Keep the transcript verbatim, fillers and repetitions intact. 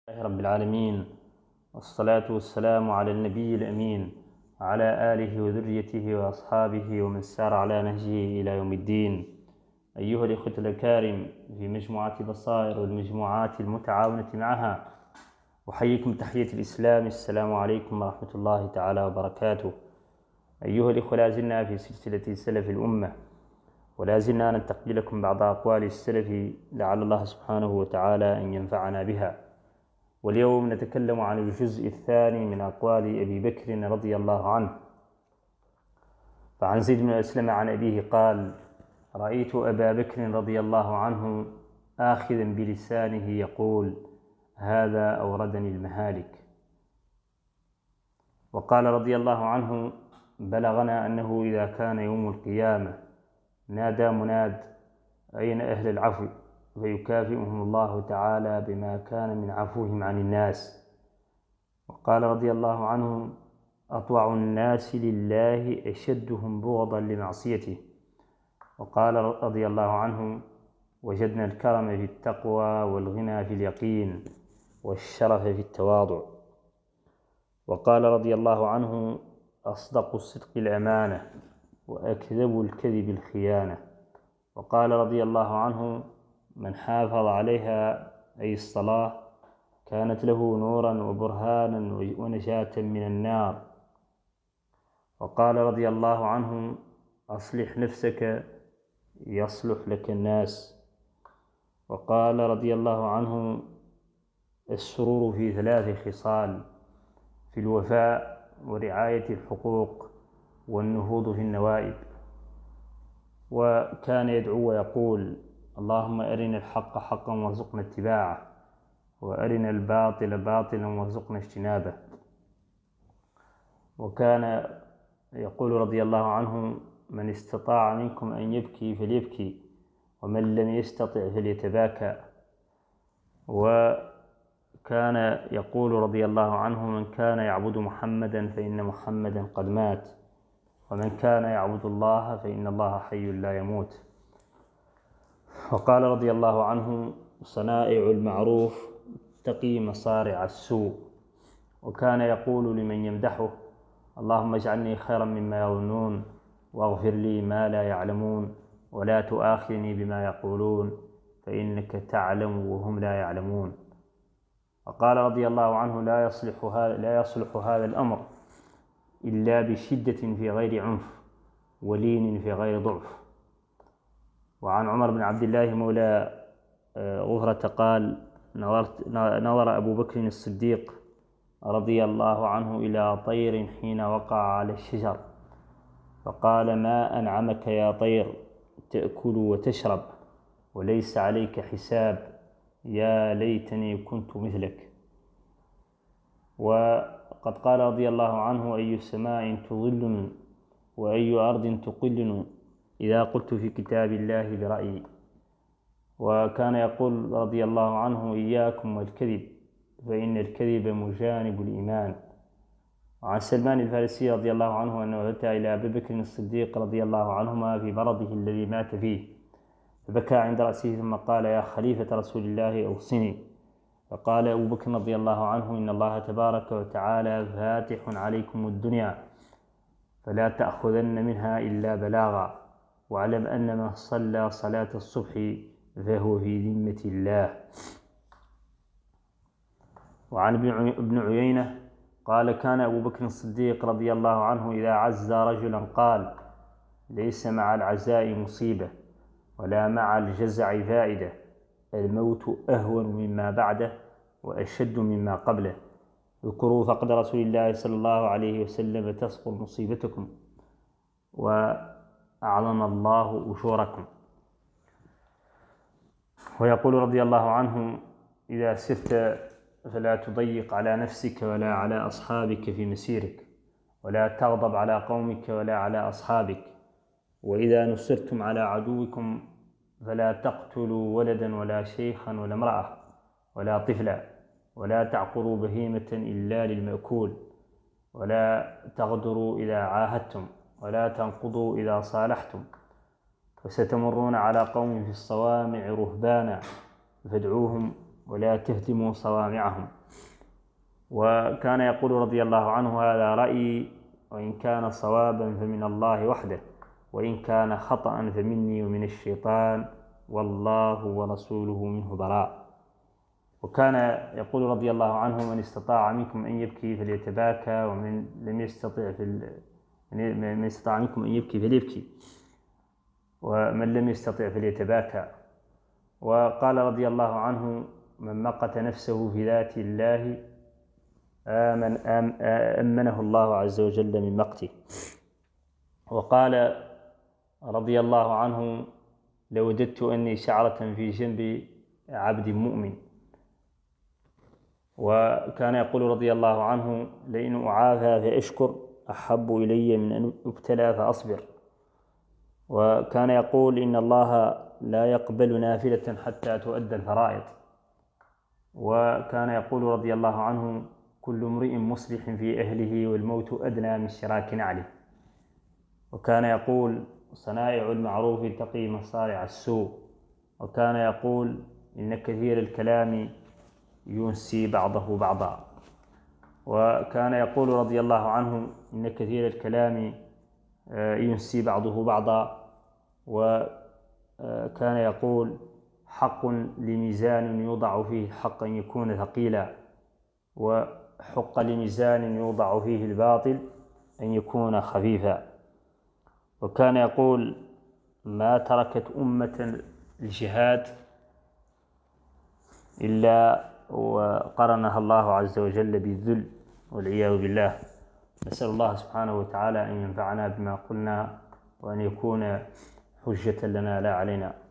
لله رب العالمين، والصلاة والسلام على النبي الأمين وعلى آله وذريته وأصحابه ومن سار على نهجه إلى يوم الدين. أيها الإخوة الأكارم في مجموعة بصائر والمجموعات المتعاونة معها، أحييكم تحية الإسلام. السلام عليكم ورحمة الله تعالى وبركاته. أيها الإخوة، لا زلنا في سلسلة سلف الأمة، ولا زلنا ننتقل لكم بعض أقوال السلف لعل الله سبحانه وتعالى أن ينفعنا بها. واليوم نتكلم عن الجزء الثاني من أقوال أبي بكر رضي الله عنه. فعن زيد بن أسلم عن أبيه قال: رأيت أبا بكر رضي الله عنه آخذا بلسانه يقول: هذا أوردني المهالك. وقال رضي الله عنه: بلغنا أنه إذا كان يوم القيامة نادى مناد: أين أهل العفو؟ فيكافئهم الله تعالى بما كان من عفوهم عن الناس. وقال رضي الله عنه: أطوع الناس لله أشدهم بغضا لمعصيته. وقال رضي الله عنه: وجدنا الكرم في التقوى والغنى في اليقين والشرف في التواضع. وقال رضي الله عنه: أصدق الصدق الأمانة وأكذب الكذب الخيانة. وقال رضي الله عنه: من حافظ عليها أي الصلاة كانت له نورا وبرهانا ونجاة من النار. وقال رضي الله عنه: أصلح نفسك يصلح لك الناس. وقال رضي الله عنه: السرور في ثلاث خصال: في الوفاء ورعاية الحقوق والنهوض في النوائب. وكان يدعو ويقول: اللهم أرنا الحق حقا وارزقنا اتباعه، وأرنا الباطل باطلا وارزقنا اجتنابه. وكان يقول رضي الله عنه: من استطاع منكم أن يبكي فليبكي، ومن لم يستطع فليتباكى. وكان يقول رضي الله عنه: من كان يعبد محمدا فإن محمدا قد مات، ومن كان يعبد الله فإن الله حي لا يموت. وقال رضي الله عنه: صنائع المعروف تقي مصارع السوء. وكان يقول لمن يمدحه: اللهم اجعلني خيرا مما يظنون، واغفر لي ما لا يعلمون، ولا تؤاخذني بما يقولون، فإنك تعلم وهم لا يعلمون. وقال رضي الله عنه: لا يصلح هذا, لا يصلح هذا الأمر إلا بشدة في غير عنف، ولين في غير ضعف. وعن عمر بن عبد الله مولى غفرة قال: نظرت نظر أبو بكر الصديق رضي الله عنه إلى طير حين وقع على الشجر، فقال: ما أنعمك يا طير، تأكل وتشرب وليس عليك حساب، يا ليتني كنت مثلك. وقد قال رضي الله عنه: أي سماء تظلني وأي أرض تقلني إذا قلت في كتاب الله برأيي. وكان يقول رضي الله عنه: إياكم والكذب فإن الكذب مجانب الإيمان. وعن سلمان الفارسي رضي الله عنه أنه أتى إلى أبي بكر الصديق رضي الله عنهما في مرضه الذي مات فيه، فبكى عند رأسه ثم قال: يا خليفة رسول الله أوصني. فقال أبو بكر رضي الله عنه: إن الله تبارك وتعالى فاتح عليكم الدنيا، فلا تأخذن منها إلا بلاغا، واعلم أن من صلى صلاة الصبح فهو في ذمة الله. وعن ابن عيينة قال: كان أبو بكر الصديق رضي الله عنه إذا عز رجلا قال: ليس مع العزاء مصيبة ولا مع الجزع فائدة، الموت أهون مما بعده وأشد مما قبله، اذكروا فقد رسول الله صلى الله عليه وسلم تصبر مصيبتكم وأعظم الله أجوركم. ويقول رضي الله عنه: إذا سرت فلا تضيق على نفسك ولا على أصحابك في مسيرك، ولا تغضب على قومك ولا على أصحابك، وإذا نصرتم على عدوكم فلا تقتلوا ولدا ولا شيخا ولا امرأة ولا طفلا، ولا تعقروا بهيمة إلا للمأكول، ولا تغدروا إذا عاهدتم، ولا تنقضوا إذا صالحتم، وستمرون على قوم في الصوامع رهبانا فادعوهم ولا تهدموا صوامعهم. وكان يقول رضي الله عنه: هذا رأيي، وإن كان صوابا فمن الله وحده، وإن كان خطأ فمني ومن الشيطان، والله ورسوله منه براء. وكان يقول رضي الله عنه: من استطاع منكم أن يبكي فليتباكى، ومن لم يستطع في ال... من استطاع منكم أن يبكي فليبكي، ومن لم يستطع فليتباكى. وقال رضي الله عنه: من مقت نفسه في ذات الله آمن آم أمنه الله عز وجل من مقته. وقال رضي الله عنه: لوددت أني شعرة في جنب عبد مؤمن. وكان يقول رضي الله عنه: لئن أعافى فأشكر أحب إلي من أن أبتلى فأصبر. وكان يقول: إن الله لا يقبل نافلة حتى تؤدى الفرائض. وكان يقول رضي الله عنه: كل امرئ مصلح في أهله والموت أدنى من شراك نعله. وكان يقول: صنائع المعروف تقي مصارع السوء. وكان يقول: إن كثير الكلام ينسي بعضه بعضا. وكان يقول رضي الله عنه: إن كثير الكلام ينسي بعضه بعضا. وكان يقول: حق لميزان يوضع فيه حقا يكون ثقيلا، وحق لميزان يوضع فيه الباطل أن يكون خفيفا. وكان يقول: ما تركت أمة الجهاد إلا وقرنها الله عز وجل بالذل والعياذ بالله. نسأل الله سبحانه وتعالى أن ينفعنا بما قلنا، وأن يكون حجة لنا لا علينا.